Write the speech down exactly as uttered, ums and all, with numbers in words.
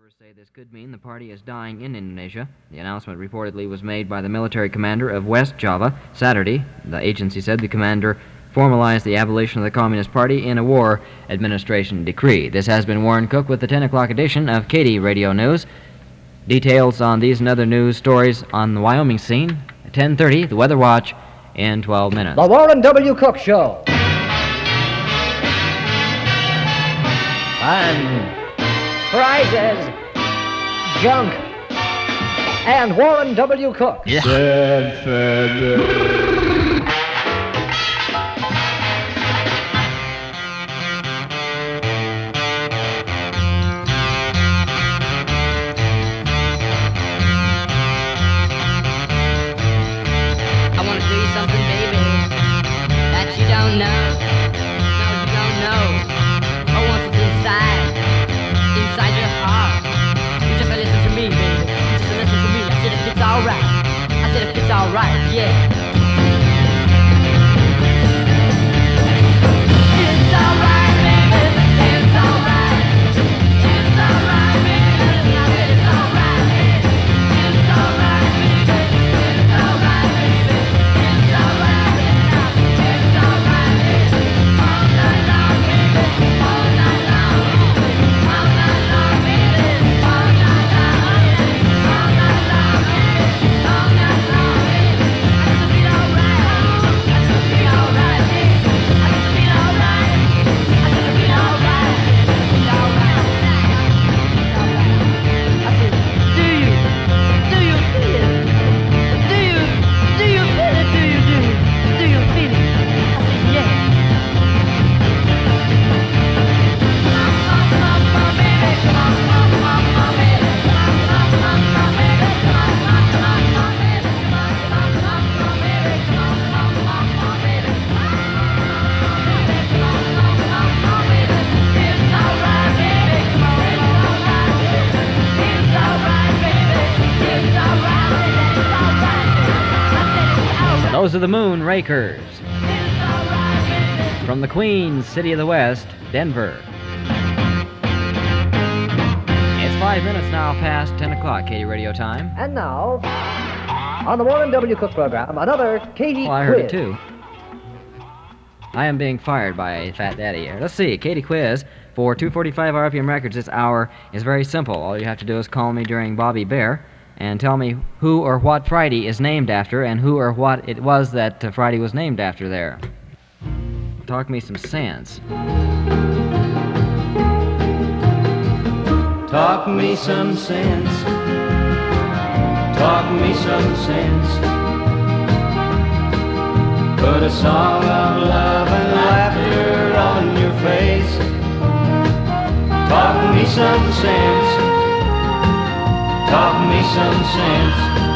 Observers say this could mean the party is dying in Indonesia. The announcement reportedly was made by the military commander of West Java Saturday. The agency said the commander formalized the abolition of the Communist Party in a war administration decree. This has been Warren Cook with the ten o'clock edition of Katy Radio News. Details on these and other news stories on the Wyoming scene at ten thirty, the Weather Watch in twelve minutes. The Warren W. Cook Show. Fun. Prizes, junk, and Warren W. Cook. Yeah. I want to tell you something, baby, that you don't know. No, you don't know. Oh, once it's inside. Inside your heart. You just listen to me, baby. You just listen to me. I said if it's alright. I said if it's alright, yeah. It's alright, baby. It's alright. It's alright, baby. I said it's alright, baby. It's alright, baby. It's alright, baby. It's alright, baby. It's alright, baby. All night long, baby. All night long, baby. All night long, baby. All night long, baby. All night long, baby. All night long, baby. I just feel alright. I just feel alright, baby. I just feel alright. I just feel alright. Feel alright. I said, do you? Do you feel it? Do you? Do you feel it? Do you? Do you? Do you feel it? I said, yeah. Those are the Moon Rakers from the Queen City of the West, Denver. It's five minutes now past ten o'clock, Katy Radio time. And now, on the Warren W. Cook program, another Katy Well, I heard Quiz. it too. I am being fired by Fat Daddy here. Let's see, Katy Quiz for two forty-five R P M records this hour is very simple. All you have to do is call me during Bobby Bear and tell me who or what Friday is named after and who or what it was that uh, Friday was named after there. Talk me some sense. Talk me some sense. Talk me some sense. Put a song of love and laughter on your face. Talk me some sense. Talk me some sense.